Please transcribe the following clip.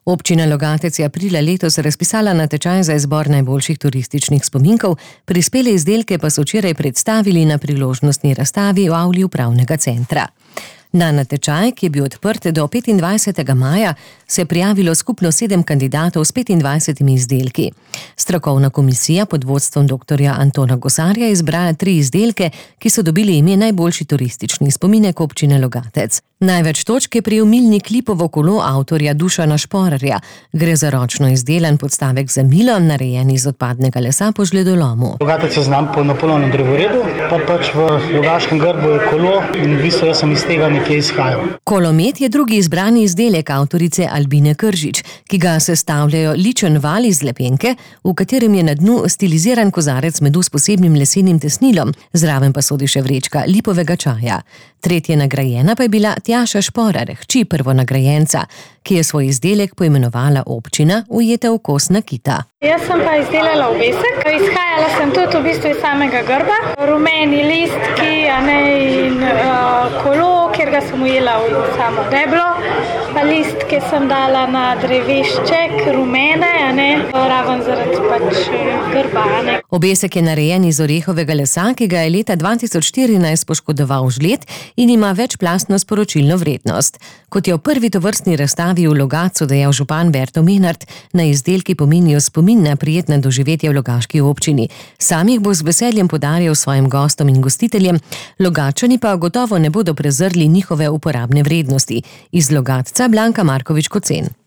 Občina Logatec je aprila letos razpisala natečaj za izbor najboljših turističnih spominkov, prispele izdelke pa so včeraj predstavili na priložnostni razstavi v avli upravnega centra. Na natečaj, ki je bil odprt do 25. maja, se je prijavilo skupno 7 kandidatov s 25 izdelki. Strokovna komisija pod vodstvom dr. Antona Gosarja je izbrala 3 izdelke, ki so dobili ime najboljši turistični spominek občine Logatec. Največ točk je prejel milnik Lipovo kolo avtorja Dušana Šporarja. Gre za ročno izdelan podstavek za milo, narejen iz odpadnega lesa po žledolomu. Logatec je znam po napolovnem drevoredu, pa pač v logaškem grbu je kolo in v bistvu jaz sem iz tega nekje izhajal. Kolomet je drugi izbrani izdelek avtorice Albine Kržič, ki ga sestavljajo ličen val iz lepenke, v katerem je na dnu stiliziran kozarec medu s posebnim lesenim tesnilom, zraven pa sodi še vrečka lipovega čaja. Tretja nagrajena pa je bila Tjaša Šporar, hči prvonagrajenca, ki je svoj izdelek poimenovala Občina ujeta v kos nakita. Jaz sem pa izdelala obesek. Izhajala sem tudi v bistvu iz samega grba. Rumeni listki, in kolo, kjer ga sem ujela v samo deblo. Listke sem dala na drevešček, rumene, raven zaradi pač grba. Obesek je narejen iz orehovega lesa, ki ga je leta 2014 poškodoval žled in ima večplastno sporočilno vrednost. Kot je v prvi tovrstni razstavi v Logatcu dejal župan Berto Menart, na izdelki pomenijo spomin na prijetna doživetja v logaški občini. Sam jih bo z veseljem podarjal svojim gostom in gostiteljem, Logatčani pa gotovo ne bodo prezrli njihove uporabne vrednosti. Iz Logatca Blanka Markovič Kocen.